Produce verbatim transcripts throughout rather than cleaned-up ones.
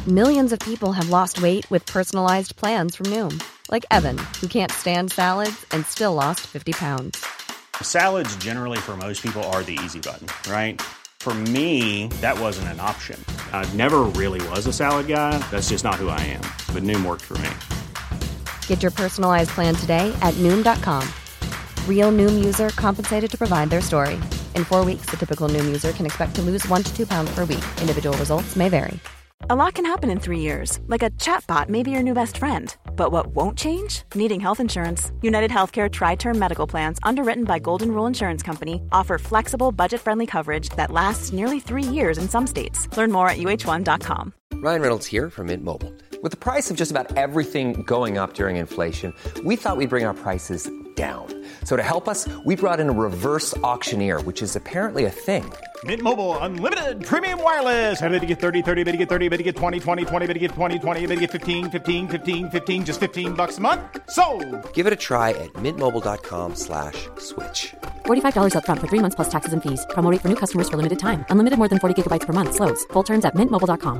Millions of people have lost weight with personalized plans from Noom. Like Evan, who can't stand salads and still lost fifty pounds. Salads generally for most people are the easy button, right? For me, that wasn't an option. I never really was a salad guy. That's just not who I am. But Noom worked for me. Get your personalized plan today at Noom dot com. Real Noom user compensated to provide their story. In four weeks, the typical Noom user can expect to lose one to two pounds per week. Individual results may vary. A lot can happen in three years, like a chatbot may be your new best friend. But what won't change? Needing health insurance. United Healthcare Tri-Term Medical Plans, underwritten by Golden Rule Insurance Company, offer flexible, budget-friendly coverage that lasts nearly three years in some states. Learn more at U H one dot com. Ryan Reynolds here from Mint Mobile. With the price of just about everything going up during inflation, we thought we'd bring our prices down. So to help us, we brought in a reverse auctioneer, which is apparently a thing. Mint Mobile Unlimited Premium Wireless. How to get thirty, thirty, how to get thirty, how to get twenty, twenty, twenty, how to get twenty, twenty, how to get fifteen, fifteen, fifteen, fifteen, just fifteen bucks a month? Sold! Give it a try at mintmobile.com slash switch. forty-five dollars up front for three months plus taxes and fees. Promo rate for new customers for limited time. Unlimited more than forty gigabytes per month. Slows full terms at mint mobile dot com.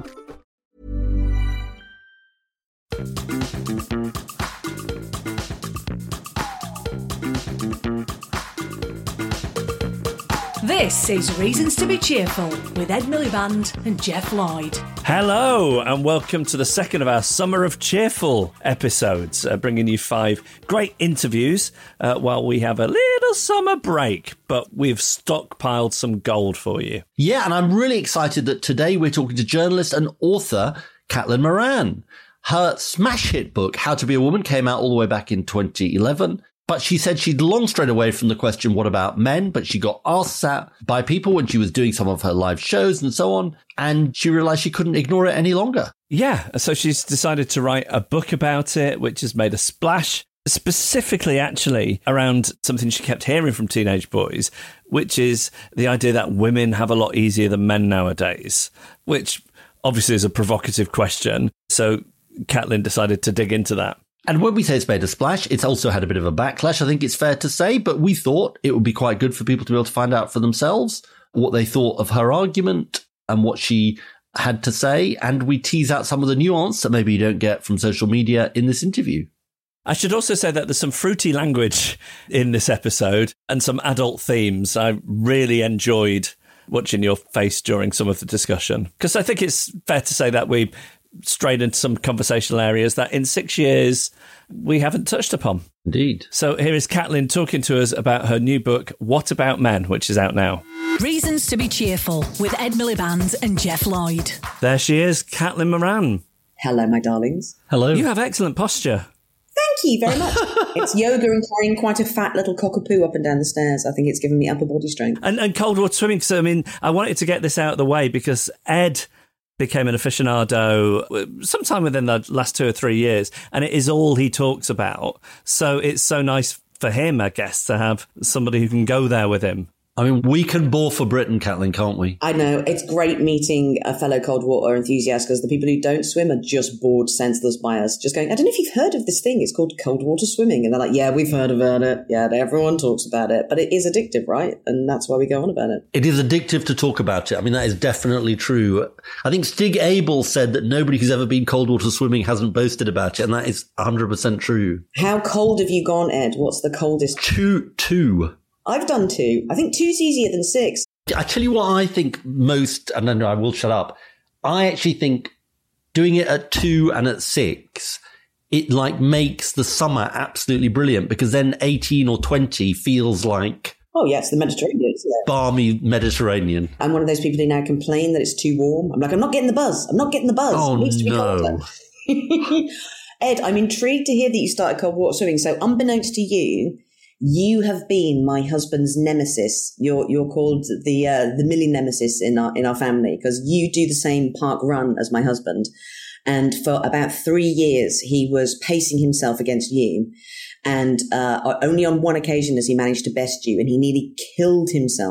This is Reasons to be Cheerful with Ed Miliband and Jeff Lloyd. Hello and welcome to the second of our Summer of Cheerful episodes, uh, bringing you five great interviews uh, while we have a little summer break, but we've stockpiled some gold for you. Yeah, and I'm really excited that today we're talking to journalist and author Caitlin Moran. Her smash hit book, How to Be a Woman, came out all the way back in twenty eleven. But she said she'd long strayed away from the question, what about men? But she got asked that by people when she was doing some of her live shows and so on. And she realized she couldn't ignore it any longer. Yeah, so she's decided to write a book about it, which has made a splash, specifically actually around something she kept hearing from teenage boys, which is the idea that women have a lot easier than men nowadays, which obviously is a provocative question. So Caitlin decided to dig into that. And when we say it's made a splash, it's also had a bit of a backlash, I think it's fair to say, but we thought it would be quite good for people to be able to find out for themselves what they thought of her argument and what she had to say. And we tease out some of the nuance that maybe you don't get from social media in this interview. I should also say that there's some fruity language in this episode and some adult themes. I really enjoyed watching your face during some of the discussion, because I think it's fair to say that we strayed into some conversational areas that in six years we haven't touched upon. Indeed. So here is Caitlin talking to us about her new book, What About Men, which is out now. Reasons to be Cheerful with Ed Miliband and Jeff Lloyd. There she is, Caitlin Moran. Hello, my darlings. Hello. You have excellent posture. Thank you very much. It's yoga and carrying quite a fat little cockapoo up and down the stairs. I think it's given me upper body strength. And, and cold water swimming. So, I mean, I wanted to get this out of the way because Ed became an aficionado sometime within the last two or three years, and it is all he talks about. So it's so nice for him, I guess, to have somebody who can go there with him. I mean, we can bore for Britain, Caitlin, can't we? I know. It's great meeting a fellow cold water enthusiast, because the people who don't swim are just bored senseless by us. Just going, I don't know if you've heard of this thing. It's called cold water swimming. And they're like, yeah, we've heard about it. Yeah, everyone talks about it. But it is addictive, right? And that's why we go on about it. It is addictive to talk about it. I mean, that is definitely true. I think Stig Abel said that nobody who's ever been cold water swimming hasn't boasted about it. And that is one hundred percent true. How cold have you gone, Ed? What's the coldest? Two, two. I've done two. I think two's easier than six. I tell you what I think most, and then I will shut up. I actually think doing it at two and at six, it like makes the summer absolutely brilliant, because then eighteen or twenty feels like, oh, yes, the Mediterranean, isn't it? Balmy Mediterranean. I'm one of those people who now complain that it's too warm. I'm like, I'm not getting the buzz. I'm not getting the buzz. Oh, it needs to be no. colder. Ed, I'm intrigued to hear that you started cold water swimming. So unbeknownst to you, you have been my husband's nemesis. You're you're called the uh, the Millie nemesis in our in our family, because you do the same park run as my husband. And for about three years, he was pacing himself against you. And uh, only on one occasion has he managed to best you, and he nearly killed himself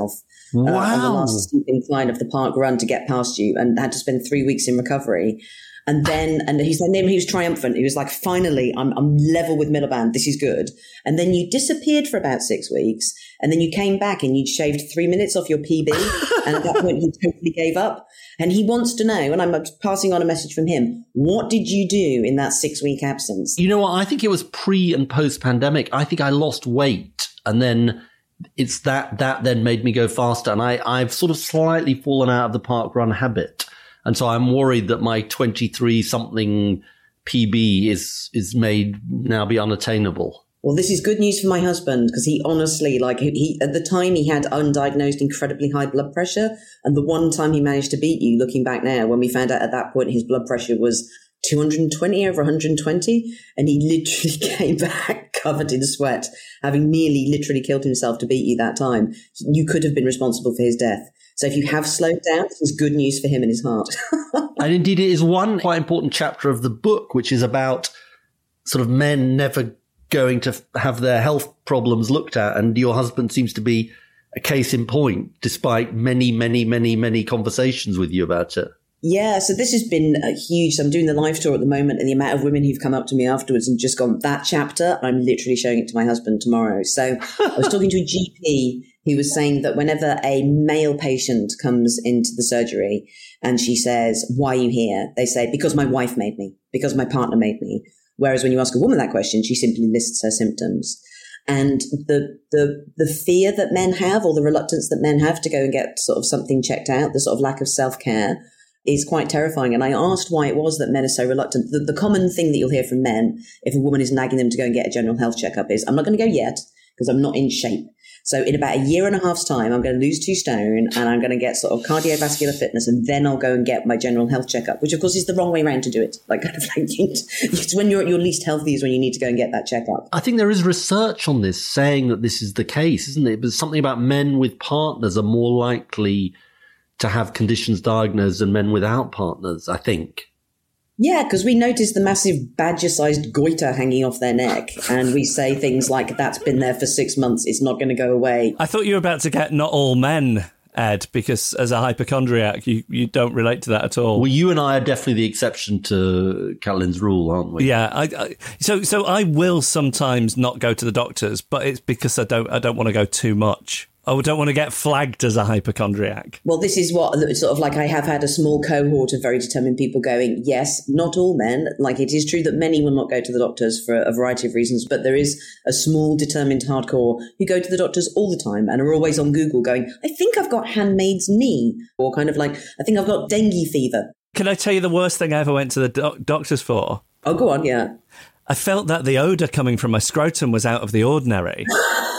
Wow. uh, on the last steep incline of the park run to get past you, and had to spend three weeks in recovery. And then, and he said, he was triumphant. He was like, finally, I'm, I'm level with Miliband. This is good. And then you disappeared for about six weeks. And then you came back and you'd shaved three minutes off your P B. And at that point, he totally gave up. And he wants to know, and I'm passing on a message from him, what did you do in that six week absence? You know what? I think it was pre and post pandemic. I think I lost weight, and then it's that, that then made me go faster. And I, I've sort of slightly fallen out of the park run habit. And so I'm worried that my twenty-three something P B is, is made now be unattainable. Well, this is good news for my husband, because he honestly, like, he at the time he had undiagnosed incredibly high blood pressure. And the one time he managed to beat you, looking back now, when we found out at that point his blood pressure was two hundred twenty over one hundred twenty. And he literally came back covered in sweat, having nearly literally killed himself to beat you that time. You could have been responsible for his death. So if you have slowed down, it's good news for him and his heart. And indeed, it is one quite important chapter of the book, which is about sort of men never going to have their health problems looked at. And your husband seems to be a case in point, despite many, many, many, many conversations with you about it. Yeah, so this has been a huge, I'm doing the live tour at the moment, and the amount of women who've come up to me afterwards and just gone, that chapter, I'm literally showing it to my husband tomorrow. So I was talking to a G P who was saying that whenever a male patient comes into the surgery and she says, why are you here? They say, because my wife made me, because my partner made me. Whereas when you ask a woman that question, she simply lists her symptoms. And the the the fear that men have, or the reluctance that men have to go and get sort of something checked out, the sort of lack of self-care, is quite terrifying. And I asked why it was that men are so reluctant. The, the common thing that you'll hear from men if a woman is nagging them to go and get a general health checkup is, I'm not going to go yet because I'm not in shape. So in about a year and a half's time, I'm going to lose two stone and I'm going to get sort of cardiovascular fitness, and then I'll go and get my general health checkup, which of course is the wrong way around to do it. Like, kind of like, it's when you're at your least healthy is when you need to go and get that checkup. I think there is research on this saying that this is the case, isn't it? But something about men with partners are more likely to have conditions diagnosed than men without partners, I think. Yeah, because we notice the massive badger-sized goiter hanging off their neck, and we say things like, that's been there for six months, it's not going to go away. I thought you were about to get not all men, Ed, because as a hypochondriac, you, you don't relate to that at all. Well, you and I are definitely the exception to Catherine's rule, aren't we? Yeah, I, I, so so I will sometimes not go to the doctors, but it's because I don't I don't want to go too much. I don't want to get flagged as a hypochondriac. Well, this is what, sort of like, I have had a small cohort of very determined people going, yes, not all men. Like, it is true that many will not go to the doctors for a variety of reasons, but there is a small determined hardcore who go to the doctors all the time and are always on Google going, I think I've got handmaid's knee, or kind of like, I think I've got dengue fever. Can I tell you the worst thing I ever went to the doc- doctors for? Oh, go on, yeah. I felt that the odour coming from my scrotum was out of the ordinary.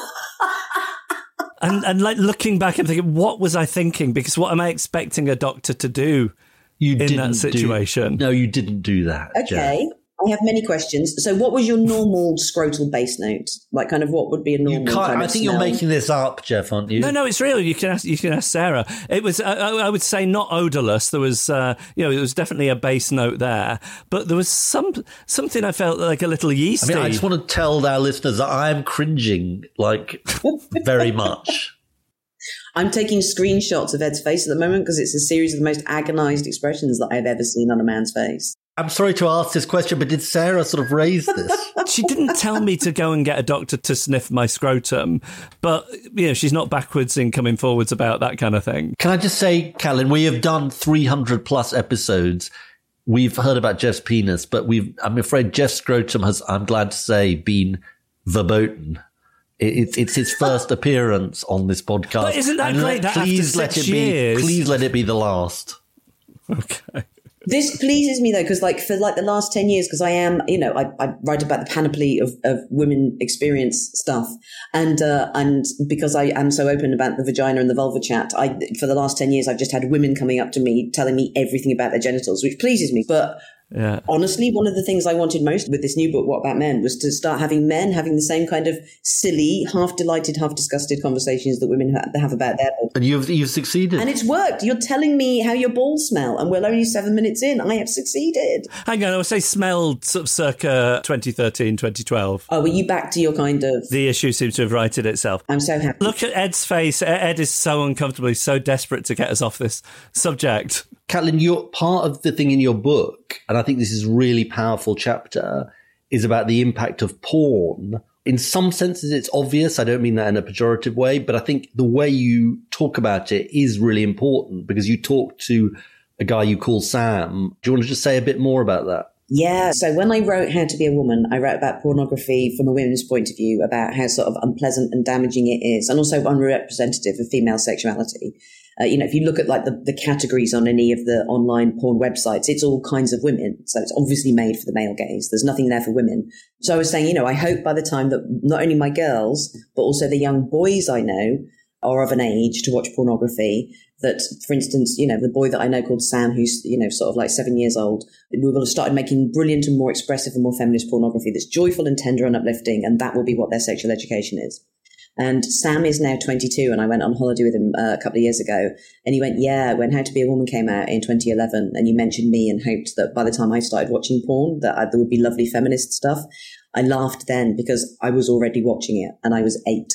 And and like looking back and thinking, what was I thinking? Because what am I expecting a doctor to do you in didn't that situation? Do, no, you didn't do that. Okay. Jeff. I have many questions. So what was your normal scrotal base note? Like, kind of what would be a normal you can't, kind I of think smell? You're making this up, Jeff, aren't you? No, no, it's real. You can ask, you can ask Sarah. It was, I, I would say, not odourless. There was, uh, you know, it was definitely a base note there, but there was some something I felt like a little yeasty. I mean, I just want to tell our listeners that I am cringing, like, very much. I'm taking screenshots of Ed's face at the moment because it's a series of the most agonised expressions that I've ever seen on a man's face. I'm sorry to ask this question, but did Sarah sort of raise this? She didn't tell me to go and get a doctor to sniff my scrotum, but, you know, she's not backwards in coming forwards about that kind of thing. Can I just say, Callum, we have done three hundred plus episodes. We've heard about Jeff's penis, but we've, I'm afraid Jeff's scrotum has, I'm glad to say, been verboten. It's it's his first appearance on this podcast. But isn't that and great? Let, That please after let six it years... be. Please let it be the last. Okay. This pleases me, though, because like for like the last ten years, because I am, you know, I, I write about the panoply of, of women experience stuff. And uh, and because I am so open about the vagina and the vulva chat, I for the last ten years, I've just had women coming up to me telling me everything about their genitals, which pleases me. But Yeah. Honestly, one of the things I wanted most with this new book, What About Men, was to start having men having the same kind of silly, half delighted, half disgusted conversations that women ha- have about their balls. And you've you've succeeded. And it's worked. You're telling me how your balls smell, and we're only seven minutes in. I have succeeded. Hang on, I would say smelled sort of circa twenty thirteen, twenty twelve. Oh, were you back to your kind of... The issue seems to have righted itself. I'm so happy. Look at Ed's face. Ed is so uncomfortable. He's so desperate to get us off this subject. Caitlin, you're part of the thing in your book, and I think this is a really powerful chapter, is about the impact of porn. In some senses, it's obvious. I don't mean that in a pejorative way, but I think the way you talk about it is really important because you talk to a guy you call Sam. Do you want to just say a bit more about that? Yeah. So when I wrote How to Be a Woman, I wrote about pornography from a women's point of view, about how sort of unpleasant and damaging it is, and also unrepresentative of female sexuality. Uh, you know, if you look at like the, the categories on any of the online porn websites, it's all kinds of women. So it's obviously made for the male gaze. There's nothing there for women. So I was saying, you know, I hope by the time that not only my girls, but also the young boys I know are of an age to watch pornography, that, for instance, you know, the boy that I know called Sam, who's, you know, sort of like seven years old, we will have started making brilliant and more expressive and more feminist pornography that's joyful and tender and uplifting. And that will be what their sexual education is. And Sam is now twenty-two, and I went on holiday with him uh, a couple of years ago. And he went, yeah, when How to Be a Woman came out in twenty eleven, and you mentioned me and hoped that by the time I started watching porn, that I, there would be lovely feminist stuff. I laughed then because I was already watching it, and I was eight.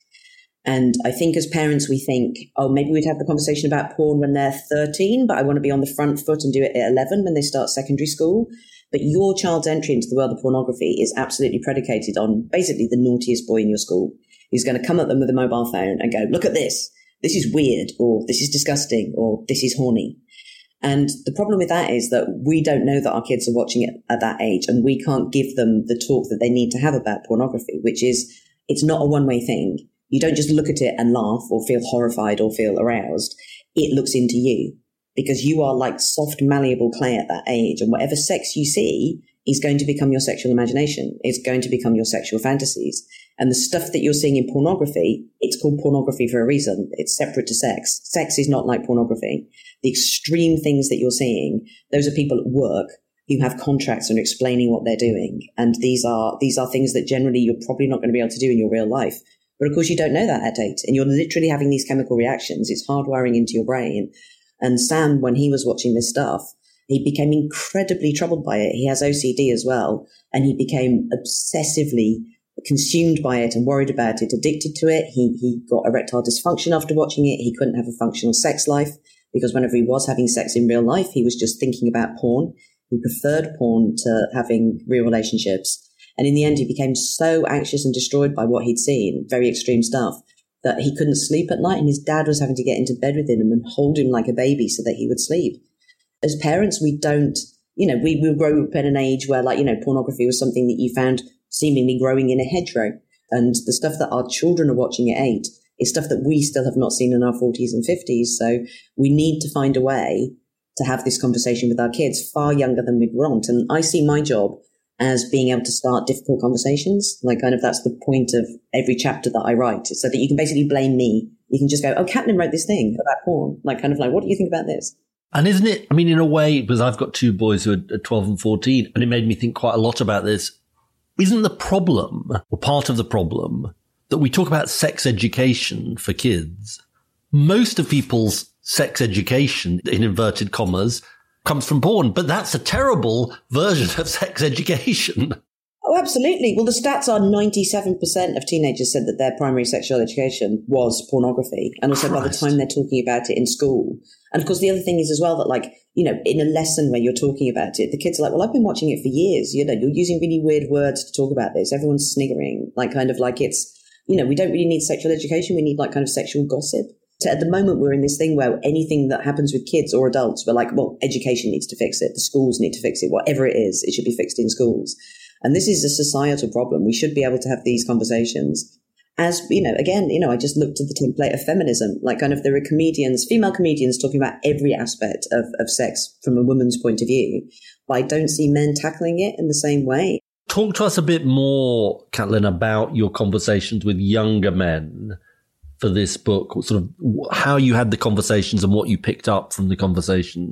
And I think as parents, we think, oh, maybe we'd have the conversation about porn when they're thirteen, but I want to be on the front foot and do it at eleven when they start secondary school. But your child's entry into the world of pornography is absolutely predicated on basically the naughtiest boy in your school, who's going to come at them with a mobile phone and go, look at this. This is weird, or this is disgusting, or this is horny. And the problem with that is that we don't know that our kids are watching it at that age, and we can't give them the talk that they need to have about pornography, which is, it's not a one-way thing. You don't just look at it and laugh or feel horrified or feel aroused. It looks into you because you are like soft, malleable clay at that age. And whatever sex you see is going to become your sexual imagination. It's going to become your sexual fantasies. And the stuff that you're seeing in pornography, it's called pornography for a reason. It's separate to sex. Sex is not like pornography. The extreme things that you're seeing, those are people at work who have contracts and are explaining what they're doing. And these are, these are things that generally you're probably not going to be able to do in your real life. But of course you don't know that at eight, and you're literally having these chemical reactions. It's hardwiring into your brain. And Sam, when he was watching this stuff, he became incredibly troubled by it. He has O C D as well. And he became obsessively consumed by it and worried about it, addicted to it. He, he got erectile dysfunction after watching it. He couldn't have a functional sex life because whenever he was having sex in real life, he was just thinking about porn. He preferred porn to having real relationships. And in the end, he became so anxious and destroyed by what he'd seen, very extreme stuff, that he couldn't sleep at night. And his dad was having to get into bed with him and hold him like a baby so that he would sleep. As parents, we don't, you know, we, we grow up in an age where, like, you know, pornography was something that you found seemingly growing in a hedgerow. And the stuff that our children are watching at eight is stuff that we still have not seen in our forties and fifties. So we need to find a way to have this conversation with our kids far younger than we want. And I see my job as being able to start difficult conversations. Like, kind of, that's the point of every chapter that I write, so that you can basically blame me. You can just go, oh, Caitlin wrote this thing about porn. Like, kind of like, what do you think about this? And isn't it, I mean, in a way, because I've got two boys who are twelve and fourteen, and it made me think quite a lot about this. Isn't the problem, or part of the problem, that we talk about sex education for kids? Most of people's sex education, in inverted commas, comes from porn, but that's a terrible version of sex education. Oh, absolutely. Well, the stats are ninety-seven percent of teenagers said that their primary sexual education was pornography. And also Christ. By the time they're talking about it in school. And of course, the other thing is as well that, like, you know, in a lesson where you're talking about it, the kids are like, well, I've been watching it for years. You know, you're using really weird words to talk about this. Everyone's sniggering, like, kind of like it's, you know, we don't really need sexual education. We need like kind of sexual gossip. So at the moment, we're in this thing where anything that happens with kids or adults, we're like, well, education needs to fix it. The schools need to fix it. Whatever it is, it should be fixed in schools. And this is a societal problem. We should be able to have these conversations. As, you know, again, you know, I just looked at the template of feminism, like kind of there are comedians, female comedians talking about every aspect of, of sex from a woman's point of view. But I don't see men tackling it in the same way. Talk to us a bit more, Caitlin, about your conversations with younger men for this book, sort of how you had the conversations and what you picked up from the conversations.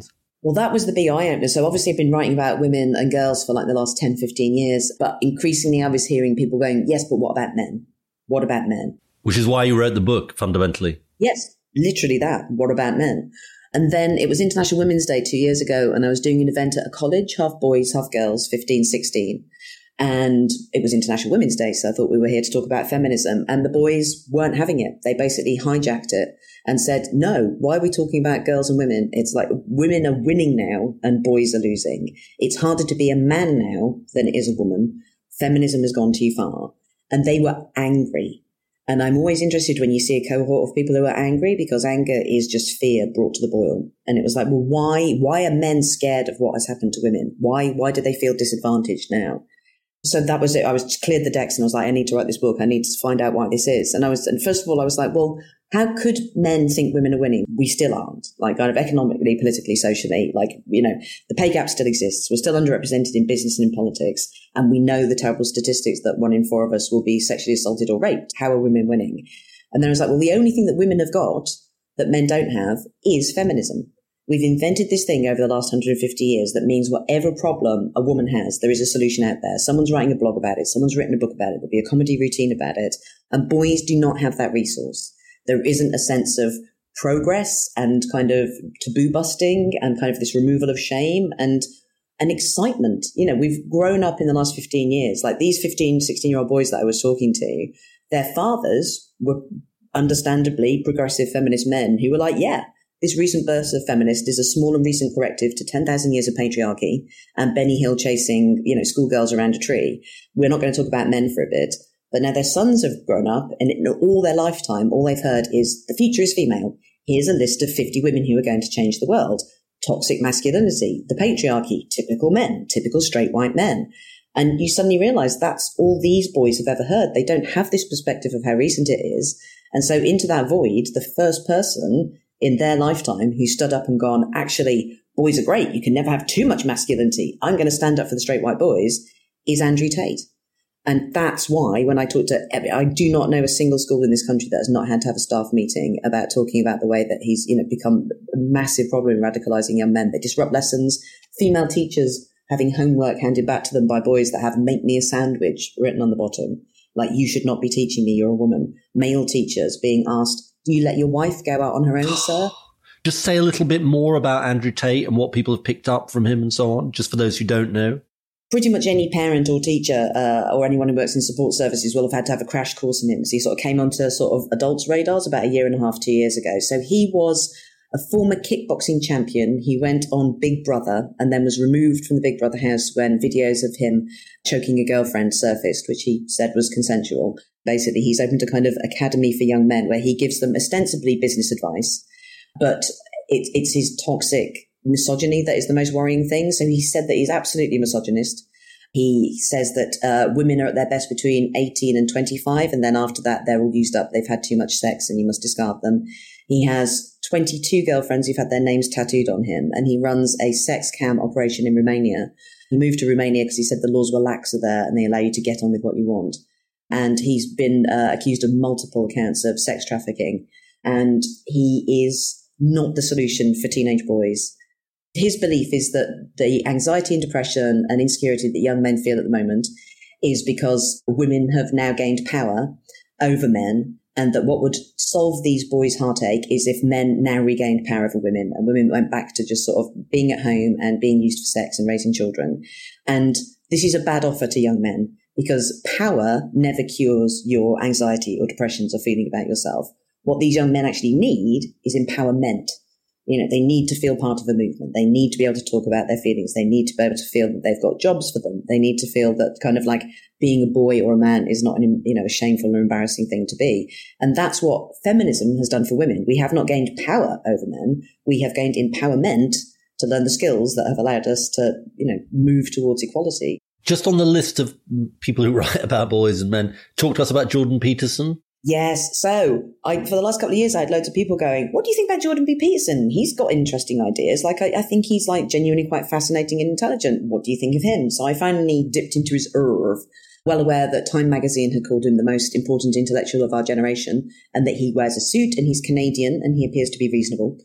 Well, that was the big eye-opener. So obviously I've been writing about women and girls for like the last ten, fifteen years, but increasingly I was hearing people going, yes, but what about men? What about men? Which is why you wrote the book, fundamentally. Yes, literally that. What about men? And then it was International Women's Day two years ago, and I was doing an event at a college, half boys, half girls, fifteen, sixteen. And it was International Women's Day, so I thought we were here to talk about feminism. And the boys weren't having it. They basically hijacked it and said, no, why are we talking about girls and women? It's like women are winning now and boys are losing. It's harder to be a man now than it is a woman. Feminism has gone too far. And they were angry. And I'm always interested when you see a cohort of people who are angry, because anger is just fear brought to the boil. And it was like, well, why, why are men scared of what has happened to women? Why, why do they feel disadvantaged now? So that was it. I was cleared the decks and I was like, I need to write this book. I need to find out why this is. And I was, and first of all, I was like, well, how could men think women are winning? We still aren't. Like, kind of economically, politically, socially, like, you know, the pay gap still exists. We're still underrepresented in business and in politics. And we know the terrible statistics that one in four of us will be sexually assaulted or raped. How are women winning? And then I was like, well, the only thing that women have got that men don't have is feminism. We've invented this thing over the last one hundred fifty years that means whatever problem a woman has, there is a solution out there. Someone's writing a blog about it. Someone's written a book about it. There'll be a comedy routine about it. And boys do not have that resource. There isn't a sense of progress and kind of taboo busting and kind of this removal of shame and and excitement. You know, we've grown up in the last fifteen years. Like these fifteen, sixteen-year-old boys that I was talking to, their fathers were understandably progressive feminist men who were like, yeah, this recent burst of feminist is a small and recent corrective to ten thousand years of patriarchy and Benny Hill chasing, you know, schoolgirls around a tree. We're not going to talk about men for a bit. But now their sons have grown up and in all their lifetime, all they've heard is the future is female. Here's a list of fifty women who are going to change the world. Toxic masculinity, the patriarchy, typical men, typical straight white men. And you suddenly realize that's all these boys have ever heard. They don't have this perspective of how recent it is. And so into that void, the first person in their lifetime who stood up and gone, actually, boys are great. You can never have too much masculinity. I'm going to stand up for the straight white boys, is Andrew Tate. And that's why when I talk to, I do not know a single school in this country that has not had to have a staff meeting about talking about the way that he's, you know, become a massive problem in radicalizing young men. They disrupt lessons. Female teachers having homework handed back to them by boys that have "make me a sandwich" written on the bottom. Like, you should not be teaching me, you're a woman. Male teachers being asked, do you let your wife go out on her own, sir? Just say a little bit more about Andrew Tate and what people have picked up from him and so on, just for those who don't know. Pretty much any parent or teacher uh, or anyone who works in support services will have had to have a crash course in him, because he sort of came onto sort of adults' radars about a year and a half, two years ago. So he was a former kickboxing champion. He went on Big Brother and then was removed from the Big Brother house when videos of him choking a girlfriend surfaced, which he said was consensual. Basically, he's opened a kind of academy for young men where he gives them ostensibly business advice, but it, it's his toxic misogyny that is the most worrying thing. So he said that he's absolutely misogynist. He says that uh, women are at their best between eighteen and twenty-five, and then after that, they're all used up. They've had too much sex and you must discard them. He has twenty-two girlfriends who've had their names tattooed on him, and he runs a sex cam operation in Romania. He moved to Romania because he said the laws were laxer there and they allow you to get on with what you want. And he's been uh, accused of multiple counts of sex trafficking. And he is not the solution for teenage boys. His belief is that the anxiety and depression and insecurity that young men feel at the moment is because women have now gained power over men, and that what would solve these boys' heartache is if men now regained power over women and women went back to just sort of being at home and being used for sex and raising children. And this is a bad offer to young men, because power never cures your anxiety or depressions or feeling about yourself. What these young men actually need is empowerment. You know, they need to feel part of a movement. They need to be able to talk about their feelings. They need to be able to feel that they've got jobs for them. They need to feel that kind of like being a boy or a man is not an, you know, a shameful or embarrassing thing to be. And that's what feminism has done for women. We have not gained power over men. We have gained empowerment to learn the skills that have allowed us to, you know, move towards equality. Just on the list of people who write about boys and men, talk to us about Jordan Peterson. Yes. So I, for the last couple of years, I had loads of people going, what do you think about Jordan B. Peterson? He's got interesting ideas. Like, I, I think he's like genuinely quite fascinating and intelligent. What do you think of him? So I finally dipped into his oeuvre, well aware that Time magazine had called him the most important intellectual of our generation, and that he wears a suit and he's Canadian and he appears to be reasonable.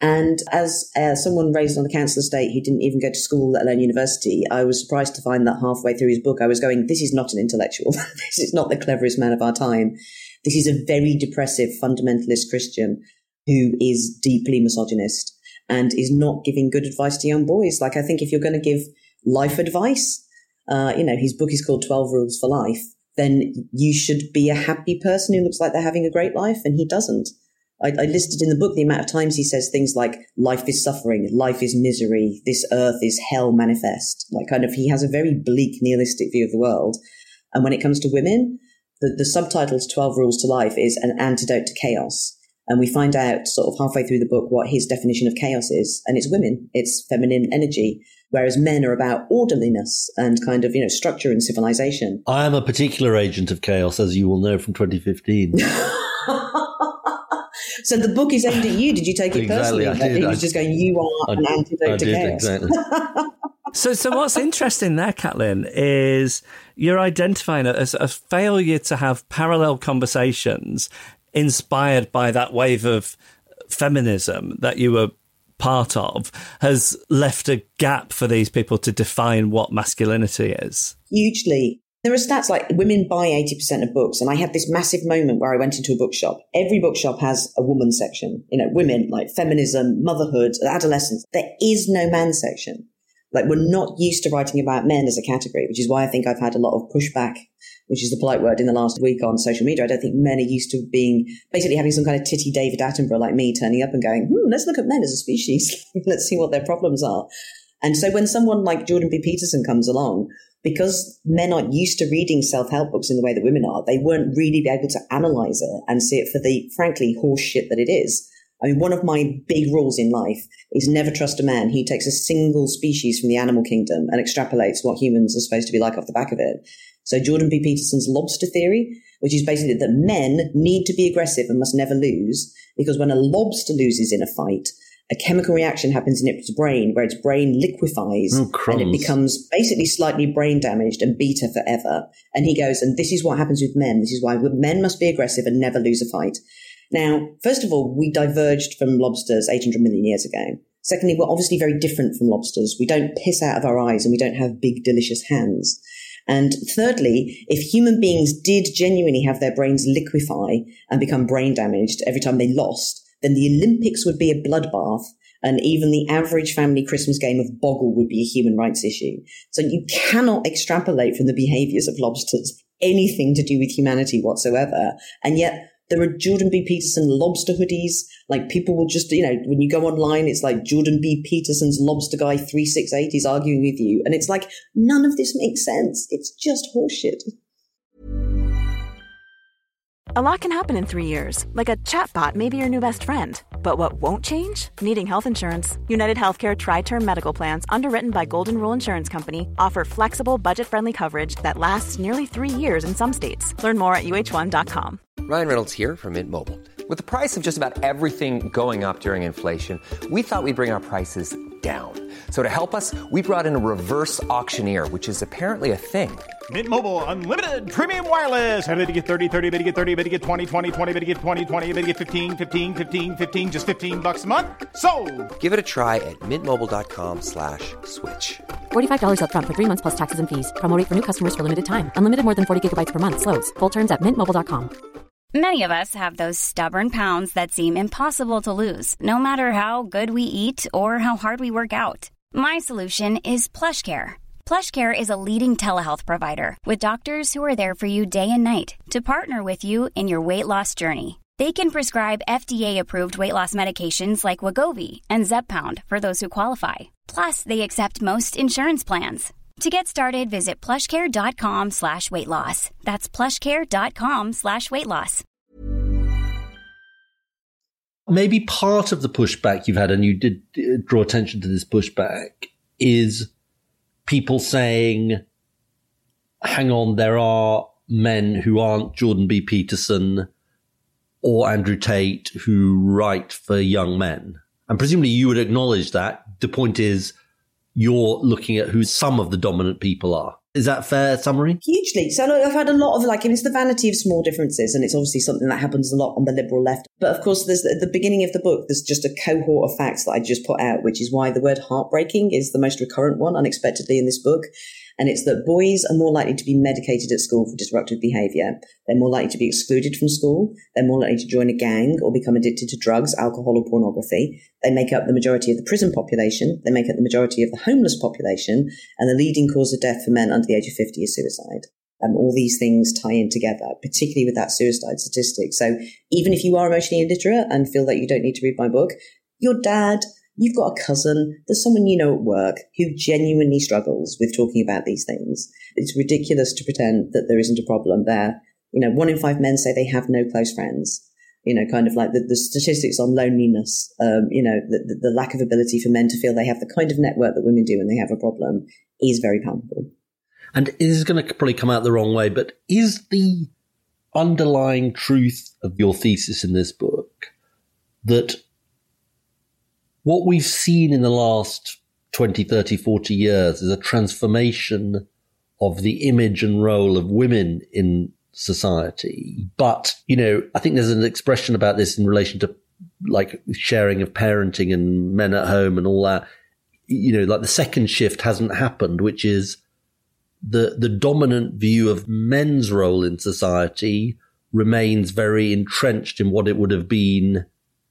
And as uh, someone raised on the council estate who didn't even go to school, let alone university, I was surprised to find that halfway through his book, I was going, this is not an intellectual. This is not the cleverest man of our time. This is a very depressive fundamentalist Christian who is deeply misogynist and is not giving good advice to young boys. Like, I think if you're going to give life advice, uh, you know, his book is called twelve Rules for Life, then you should be a happy person who looks like they're having a great life, and he doesn't. I, I listed in the book the amount of times he says things like, life is suffering, life is misery, this earth is hell manifest. Like, kind of, he has a very bleak nihilistic view of the world. And when it comes to women, the, the subtitle to twelve Rules to Life is an antidote to chaos. And we find out sort of halfway through the book what his definition of chaos is. And it's women. It's feminine energy. Whereas men are about orderliness and kind of, you know, structure and civilization. I am a particular agent of chaos, as you will know from twenty fifteen. So the book is aimed at you. Did you take it exactly, personally? I did. He was I, just going, you are I an did, antidote I to did, chaos. Exactly. So, so what's interesting there, Caitlin, is you're identifying it as a failure to have parallel conversations inspired by that wave of feminism that you were part of has left a gap for these people to define what masculinity is. Hugely. There are stats like women buy eighty percent of books. And I had this massive moment where I went into a bookshop. Every bookshop has a woman section. You know, women, like feminism, motherhood, adolescence. There is no man section. Like, we're not used to writing about men as a category, which is why I think I've had a lot of pushback, which is the polite word, in the last week on social media. I don't think men are used to being, basically having some kind of titty David Attenborough like me turning up and going, hmm, let's look at men as a species. Let's see what their problems are. And so when someone like Jordan B. Peterson comes along, because men aren't used to reading self-help books in the way that women are, they weren't really able to analyze it and see it for the, frankly, horse shit that it is. I mean, one of my big rules in life is never trust a man. He takes a single species from the animal kingdom and extrapolates what humans are supposed to be like off the back of it. So Jordan B. Peterson's lobster theory, which is basically that men need to be aggressive and must never lose, because when a lobster loses in a fight, a chemical reaction happens in its brain where its brain liquefies oh, and it becomes basically slightly brain damaged and beta forever. And he goes, and this is what happens with men. This is why men must be aggressive and never lose a fight. Now, first of all, we diverged from lobsters eight hundred million years ago. Secondly, we're obviously very different from lobsters. We don't piss out of our eyes and we don't have big, delicious hands. And thirdly, if human beings did genuinely have their brains liquefy and become brain damaged every time they lost, then the Olympics would be a bloodbath, and even the average family Christmas game of Boggle would be a human rights issue. So you cannot extrapolate from the behaviors of lobsters anything to do with humanity whatsoever. And yet there are Jordan B. Peterson lobster hoodies. Like, people will just, you know, when you go online, it's like Jordan B. Peterson's lobster guy three six eight is arguing with you. And it's like, none of this makes sense. It's just horseshit. A lot can happen in three years, like a chatbot may be your new best friend. But what won't change? Needing health insurance. United Healthcare Tri-Term Medical Plans, underwritten by Golden Rule Insurance Company, offer flexible, budget-friendly coverage that lasts nearly three years in some states. Learn more at U H one dot com. Ryan Reynolds here from Mint Mobile. With the price of just about everything going up during inflation, we thought we'd bring our prices down. So to help us, we brought in a reverse auctioneer, which is apparently a thing. Mint Mobile Unlimited Premium Wireless. How to get thirty, thirty, how to get thirty, how to get twenty, twenty, twenty, how to get twenty, twenty, how to get fifteen, fifteen, fifteen, fifteen, just fifteen bucks a month? Sold! Give it a try at mintmobile.com slash switch. forty-five dollars up front for three months plus taxes and fees. Promo rate for new customers for limited time. Unlimited more than forty gigabytes per month. Slows full terms at mint mobile dot com. Many of us have those stubborn pounds that seem impossible to lose, no matter how good we eat or how hard we work out. My solution is PlushCare. PlushCare is a leading telehealth provider with doctors who are there for you day and night to partner with you in your weight loss journey. They can prescribe F D A-approved weight loss medications like Wegovy and Zepbound for those who qualify. Plus, they accept most insurance plans. To get started, visit plushcare.com slash weight loss. That's plushcare.com slash weight loss. Maybe part of the pushback you've had, and you did draw attention to this pushback, is people saying, hang on, there are men who aren't Jordan B. Peterson or Andrew Tate who write for young men. And presumably you would acknowledge that. The point is, you're looking at who some of the dominant people are. Is that a fair summary? Hugely. So look, I've had a lot of like, I mean, it's the vanity of small differences, and it's obviously something that happens a lot on the liberal left. But of course, there's at the beginning of the book, there's just a cohort of facts that I just put out, which is why the word heartbreaking is the most recurrent one unexpectedly in this book. And it's that boys are more likely to be medicated at school for disruptive behaviour. They're more likely to be excluded from school. They're more likely to join a gang or become addicted to drugs, alcohol, or pornography. They make up the majority of the prison population. They make up the majority of the homeless population. And the leading cause of death for men under the age of fifty is suicide. And all these things tie in together, particularly with that suicide statistic. So even if you are emotionally illiterate and feel that you don't need to read my book, your dad, you've got a cousin, there's someone you know at work who genuinely struggles with talking about these things. It's ridiculous to pretend that there isn't a problem there. You know, one in five men say they have no close friends. You know, kind of like the, the statistics on loneliness, um, you know, the, the, the lack of ability for men to feel they have the kind of network that women do when they have a problem is very palpable. And it is going to probably come out the wrong way, but is the underlying truth of your thesis in this book that what we've seen in the last twenty, thirty, forty years is a transformation of the image and role of women in society? But, you know, I think there's an expression about this in relation to like sharing of parenting and men at home and all that. You know, like the second shift hasn't happened, which is the the dominant view of men's role in society remains very entrenched in what it would have been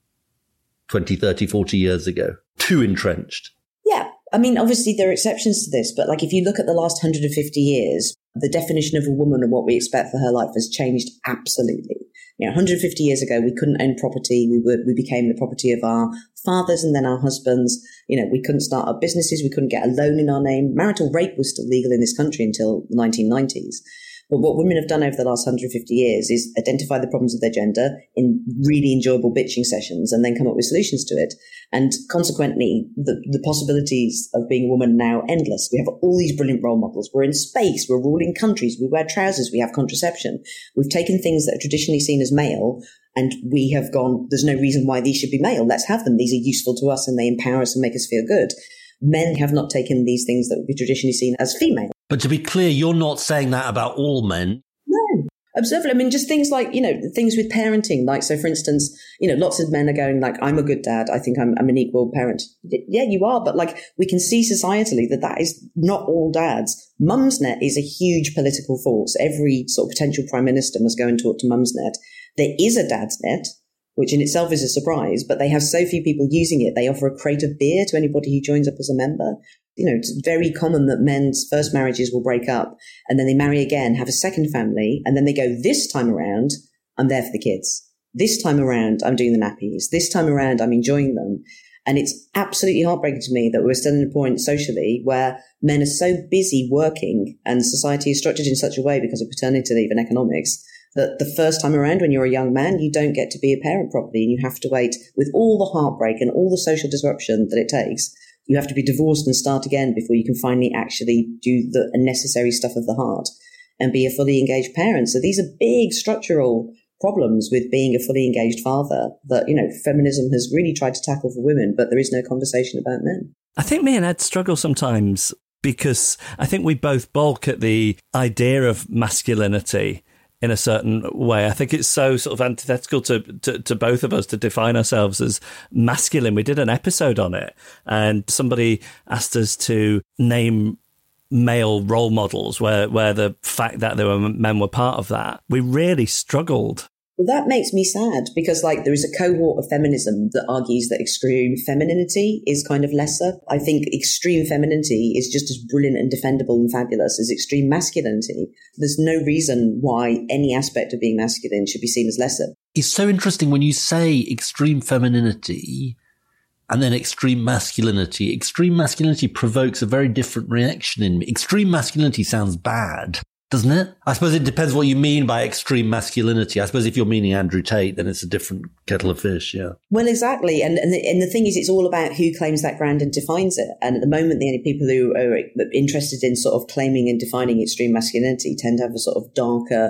twenty, thirty, forty years ago. Too entrenched. Yeah. I mean, obviously there are exceptions to this, but like if you look at the last one hundred fifty years, the definition of a woman and what we expect for her life has changed absolutely. You know, one hundred fifty years ago, we couldn't own property. We were, we became the property of our fathers and then our husbands. You know, we couldn't start up businesses. We couldn't get a loan in our name. Marital rape was still legal in this country until the nineteen nineties. But what women have done over the last one hundred fifty years is identify the problems of their gender in really enjoyable bitching sessions and then come up with solutions to it. And consequently, the, the possibilities of being a woman are now endless. We have all these brilliant role models. We're in space. We're ruling countries. We wear trousers. We have contraception. We've taken things that are traditionally seen as male and we have gone, there's no reason why these should be male. Let's have them. These are useful to us and they empower us and make us feel good. Men have not taken these things that would be traditionally seen as female. But to be clear, you're not saying that about all men. No. Observe, I mean, just things like, you know, things with parenting. Like, so for instance, you know, lots of men are going like, I'm a good dad. I think I'm, I'm an equal parent. Yeah, you are. But like, we can see societally that that is not all dads. Mumsnet is a huge political force. Every sort of potential prime minister must go and talk to Mumsnet. There is a Dadsnet, which in itself is a surprise, but they have so few people using it. They offer a crate of beer to anybody who joins up as a member. You know, it's very common that men's first marriages will break up and then they marry again, have a second family, and then they go, this time around, I'm there for the kids. This time around, I'm doing the nappies. This time around, I'm enjoying them. And it's absolutely heartbreaking to me that we're still at a point socially where men are so busy working and society is structured in such a way because of paternity leave and economics that the first time around when you're a young man, you don't get to be a parent properly and you have to wait with all the heartbreak and all the social disruption that it takes. You have to be divorced and start again before you can finally actually do the necessary stuff of the heart and be a fully engaged parent. So these are big structural problems with being a fully engaged father that, you know, feminism has really tried to tackle for women, but there is no conversation about men. I think me and Ed struggle sometimes because I think we both balk at the idea of masculinity in a certain way. I think it's so sort of antithetical to, to, to both of us to define ourselves as masculine. We did an episode on it and somebody asked us to name male role models where, where the fact that there were men were part of that. We really struggled. Well, that makes me sad because, like, there is a cohort of feminism that argues that extreme femininity is kind of lesser. I think extreme femininity is just as brilliant and defendable and fabulous as extreme masculinity. There's no reason why any aspect of being masculine should be seen as lesser. It's so interesting when you say extreme femininity and then extreme masculinity. Extreme masculinity provokes a very different reaction in me. Extreme masculinity sounds bad, doesn't it? I suppose it depends what you mean by extreme masculinity. I suppose if you're meaning Andrew Tate, then it's a different kettle of fish, yeah. Well, exactly. And and the, and the thing is, it's all about who claims that ground and defines it. And at the moment, the only people who are interested in sort of claiming and defining extreme masculinity tend to have a sort of darker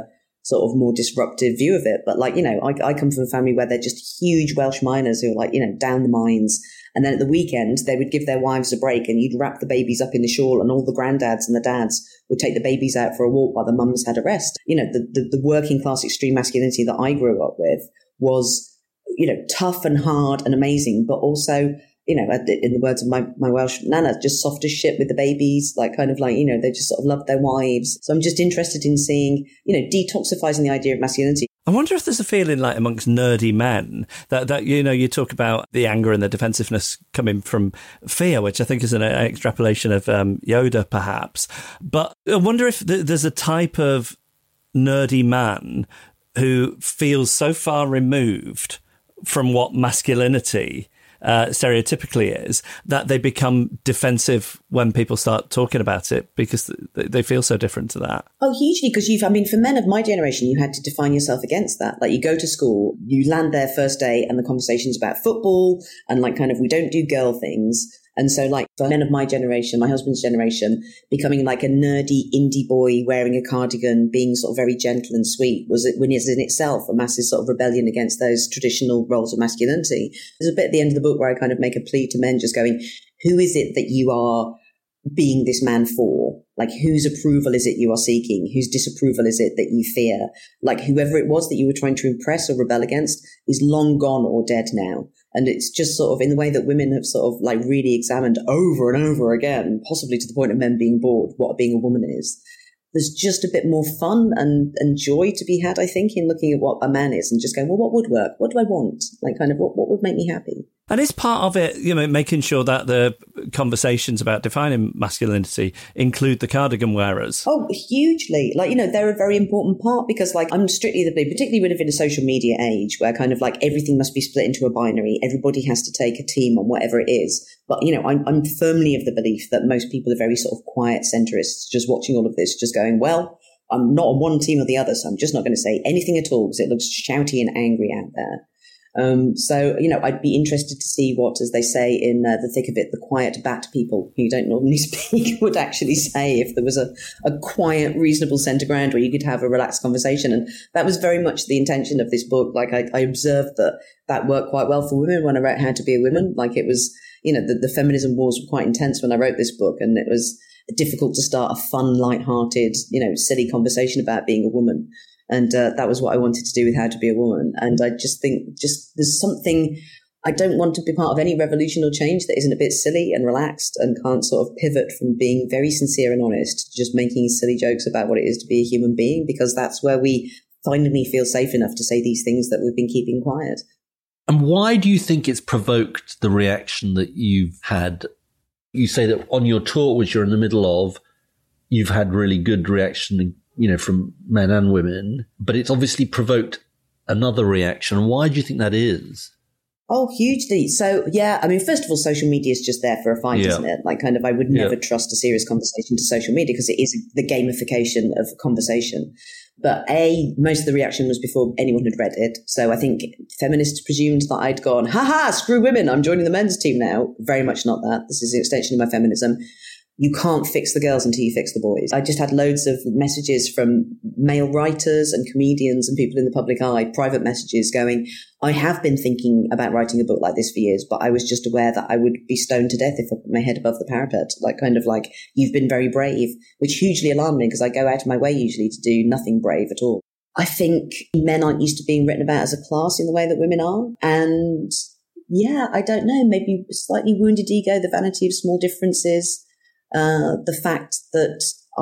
sort of more disruptive view of it. But like, you know, I, I come from a family where they're just huge Welsh miners who are like, you know, down the mines. And then at the weekend, they would give their wives a break and you'd wrap the babies up in the shawl and all the granddads and the dads would take the babies out for a walk while the mums had a rest. You know, the, the, the working class extreme masculinity that I grew up with was, you know, tough and hard and amazing, but also, you know, in the words of my, my Welsh nana, just soft as shit with the babies, like kind of like, you know, they just sort of loved their wives. So I'm just interested in seeing, you know, detoxifying the idea of masculinity. I wonder if there's a feeling like amongst nerdy men that, that, you know, you talk about the anger and the defensiveness coming from fear, which I think is an extrapolation of um, Yoda, perhaps. But I wonder if th- there's a type of nerdy man who feels so far removed from what masculinity Uh, stereotypically is, that they become defensive when people start talking about it because th- they feel so different to that. Oh, hugely, because you've, I mean, for men of my generation, you had to define yourself against that. Like you go to school, you land there first day and the conversation's about football and like kind of, we don't do girl things. And so like for men of my generation, my husband's generation, becoming like a nerdy indie boy wearing a cardigan, being sort of very gentle and sweet was it when it's in itself a massive sort of rebellion against those traditional roles of masculinity. There's a bit at the end of the book where I kind of make a plea to men just going, who is it that you are being this man for? Like whose approval is it you are seeking? Whose disapproval is it that you fear? Like whoever it was that you were trying to impress or rebel against is long gone or dead now. And it's just sort of in the way that women have sort of like really examined over and over again, possibly to the point of men being bored, what being a woman is. There's just a bit more fun and, and joy to be had, I think, in looking at what a man is and just going, well, what would work? What do I want? Like kind of what, what would make me happy? And is part of it, you know, making sure that the conversations about defining masculinity include the cardigan wearers? Oh, hugely. Like, you know, they're a very important part because, like, I'm strictly the blue, particularly when we live in a social media age where kind of like everything must be split into a binary. Everybody has to take a team on whatever it is. But, you know, I'm, I'm firmly of the belief that most people are very sort of quiet centrists just watching all of this, just going, well, I'm not on one team or the other, so I'm just not going to say anything at all because it looks shouty and angry out there. Um, so, you know, I'd be interested to see what, as they say in uh, the thick of it, the quiet bat people who don't normally speak would actually say if there was a, a quiet, reasonable centre ground where you could have a relaxed conversation. And that was very much the intention of this book. Like I, I observed that that worked quite well for women when I wrote How to Be a Woman. Like it was, you know, the, the feminism wars were quite intense when I wrote this book, and it was difficult to start a fun, light-hearted, you know, silly conversation about being a woman. And uh, that was what I wanted to do with How to Be a Woman. And I just think just there's something, I don't want to be part of any revolution or change that isn't a bit silly and relaxed and can't sort of pivot from being very sincere and honest to just making silly jokes about what it is to be a human being, because that's where we finally feel safe enough to say these things that we've been keeping quiet. And why do you think it's provoked the reaction that you've had? You say that on your tour, which you're in the middle of, you've had really good reaction, you know, from men and women, but it's obviously provoked another reaction. Why do you think that is? Oh, hugely. So, yeah, I mean, first of all, social media is just there for a fight, yeah. isn't it? Like, kind of, I would never yeah. trust a serious conversation to social media because it is the gamification of conversation. But A, most of the reaction was before anyone had read it. So I think feminists presumed that I'd gone, ha ha, screw women, I'm joining the men's team now. Very much not that. This is an extension of my feminism. You can't fix the girls until you fix the boys. I just had loads of messages from male writers and comedians and people in the public eye, private messages going, I have been thinking about writing a book like this for years, but I was just aware that I would be stoned to death if I put my head above the parapet. Like kind of like, you've been very brave, which hugely alarmed me because I go out of my way usually to do nothing brave at all. I think men aren't used to being written about as a class in the way that women are. And yeah, I don't know, maybe slightly wounded ego, the vanity of small differences. Uh, the fact that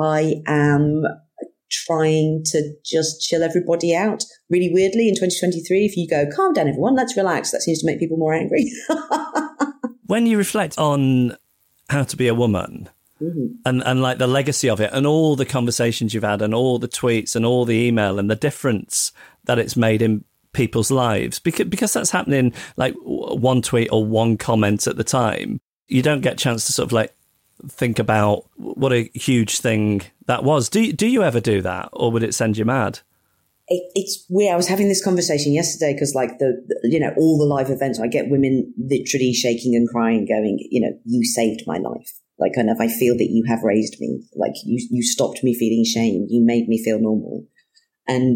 I am trying to just chill everybody out. Really weirdly, in twenty twenty-three, if you go, calm down, everyone, let's relax, that seems to make people more angry. When you reflect on How to Be a Woman, mm-hmm. and, and like the legacy of it and all the conversations you've had and all the tweets and all the email and the difference that it's made in people's lives, because, because that's happening like one tweet or one comment at the time, you don't get a chance to sort of like think about what a huge thing that was. Do you, do you ever do that, or would it send you mad? It, it's weird. I was having this conversation yesterday because, like, the, the you know all the live events, I get women literally shaking and crying, going, you know, you saved my life. Like, kind of, I feel that you have raised me. Like, you you stopped me feeling shame. You made me feel normal. And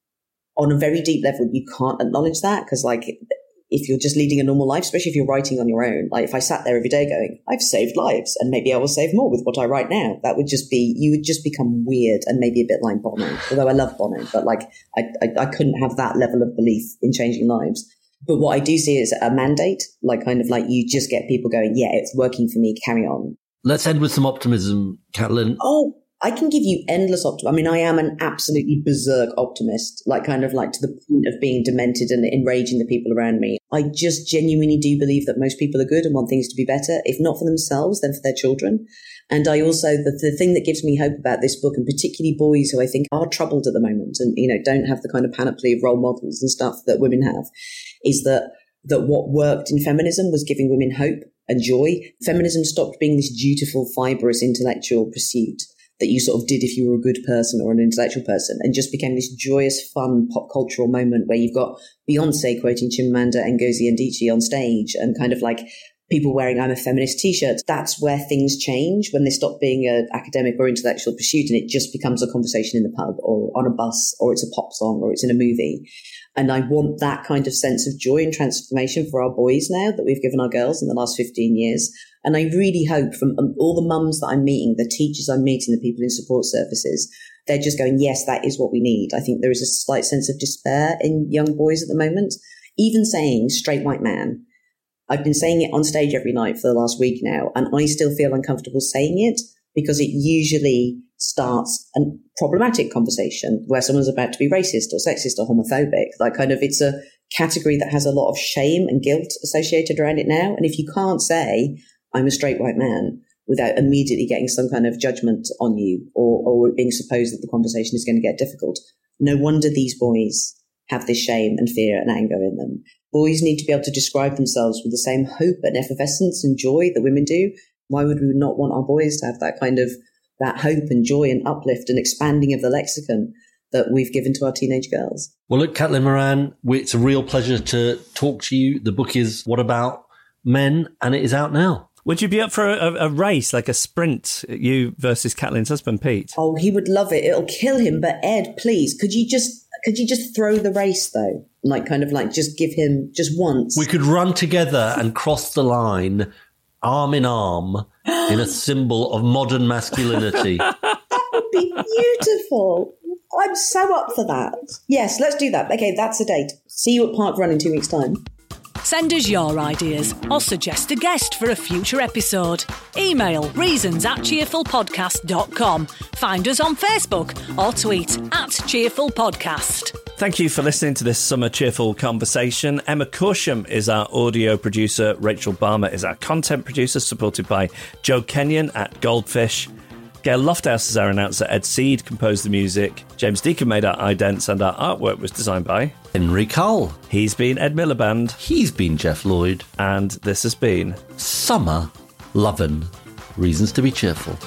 on a very deep level, you can't acknowledge that because, like, if you're just leading a normal life, especially if you're writing on your own, like if I sat there every day going, I've saved lives and maybe I will save more with what I write now, that would just be, you would just become weird and maybe a bit like Bono, although I love Bono, but like I, I, I couldn't have that level of belief in changing lives. But what I do see is a mandate, like kind of like you just get people going, yeah, it's working for me, carry on. Let's end with some optimism, Catelyn. Oh, I can give you endless optimism. I mean, I am an absolutely berserk optimist, like kind of like to the point of being demented and enraging the people around me. I just genuinely do believe that most people are good and want things to be better, if not for themselves, then for their children. And I also, the, the thing that gives me hope about this book, and particularly boys who I think are troubled at the moment and, you know, don't have the kind of panoply of role models and stuff that women have, is that, that what worked in feminism was giving women hope and joy. Feminism stopped being this dutiful, fibrous, intellectual pursuit that you sort of did if you were a good person or an intellectual person, and just became this joyous, fun, pop cultural moment where you've got Beyonce quoting Chimamanda Ngozi Adichie on stage and kind of like people wearing I'm a feminist t-shirts. That's where things change, when they stop being an academic or intellectual pursuit and it just becomes a conversation in the pub or on a bus, or it's a pop song, or it's in a movie. And I want that kind of sense of joy and transformation for our boys now that we've given our girls in the last fifteen years. And I really hope from all the mums that I'm meeting, the teachers I'm meeting, the people in support services, they're just going, yes, that is what we need. I think there is a slight sense of despair in young boys at the moment. Even saying straight white man, I've been saying it on stage every night for the last week now, and I still feel uncomfortable saying it because it usually starts a problematic conversation where someone's about to be racist or sexist or homophobic. Like kind of, it's a category that has a lot of shame and guilt associated around it now. And if you can't say, I'm a straight white man, without immediately getting some kind of judgment on you or, or being supposed that the conversation is going to get difficult, no wonder these boys have this shame and fear and anger in them. Boys need to be able to describe themselves with the same hope and effervescence and joy that women do. Why would we not want our boys to have that kind of, that hope and joy and uplift and expanding of the lexicon that we've given to our teenage girls? Well, look, Catelyn Moran, it's a real pleasure to talk to you. The book is What About Men, and it is out now. Would you be up for a, a race, like a sprint, you versus Catelyn's husband, Pete? Oh, he would love it. It'll kill him. But Ed, please, could you just could you just throw the race, though? Like, kind of like just give him just once. We could run together and cross the line, arm in arm, in a symbol of modern masculinity. That would be beautiful. I'm so up for that. Yes, let's do that. Okay, that's a date. See you at Park Run in two weeks' time. Send us your ideas or suggest a guest for a future episode. Email reasons at cheerfulpodcast dot com. Find us on Facebook or tweet at cheerfulpodcast. Thank you for listening to this summer cheerful conversation. Emma Corsham is our audio producer. Rachel Barmer is our content producer, supported by Joe Kenyon at Goldfish. Gail Lofthouse is our announcer. Ed Seed composed the music. James Deacon made our idents, and our artwork was designed by Henry Cole. He's been Ed Miliband. He's been Jeff Lloyd. And this has been Summer Lovin'. Reasons to be cheerful.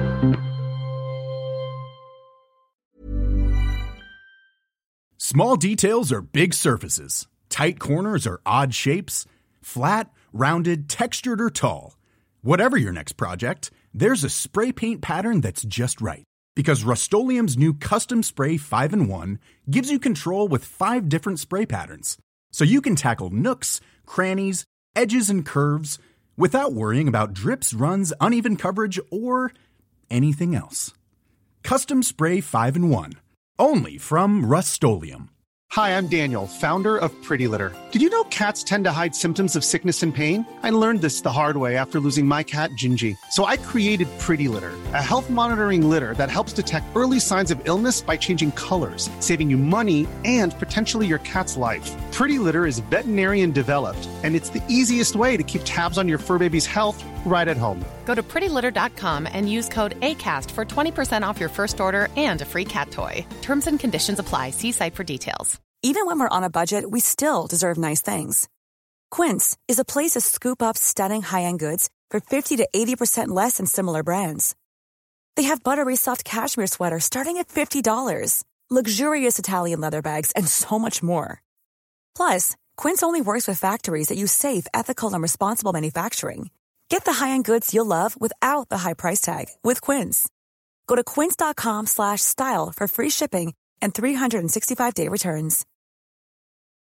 Small details are big surfaces. Tight corners are odd shapes. Flat, rounded, textured, or tall. Whatever your next project, there's a spray paint pattern that's just right. Because Rust-Oleum's new Custom Spray five in one gives you control with five different spray patterns. So you can tackle nooks, crannies, edges, and curves without worrying about drips, runs, uneven coverage, or anything else. Custom Spray five in one. Only from Rust-Oleum. Hi, I'm Daniel, founder of Pretty Litter. Did you know cats tend to hide symptoms of sickness and pain? I learned this the hard way after losing my cat, Gingy. So I created Pretty Litter, a health monitoring litter that helps detect early signs of illness by changing colors, saving you money and potentially your cat's life. Pretty Litter is veterinarian developed, and it's the easiest way to keep tabs on your fur baby's health right at home. Go to pretty litter dot com and use code ACAST for twenty percent off your first order and a free cat toy. Terms and conditions apply. See site for details. Even when we're on a budget, we still deserve nice things. Quince is a place to scoop up stunning high-end goods for fifty to eighty percent less than similar brands. They have buttery soft cashmere sweaters starting at fifty dollars, luxurious Italian leather bags, and so much more. Plus, Quince only works with factories that use safe, ethical, and responsible manufacturing. Get the high-end goods you'll love without the high price tag with Quince. Go to quince dot com slash style for free shipping and three sixty-five day returns.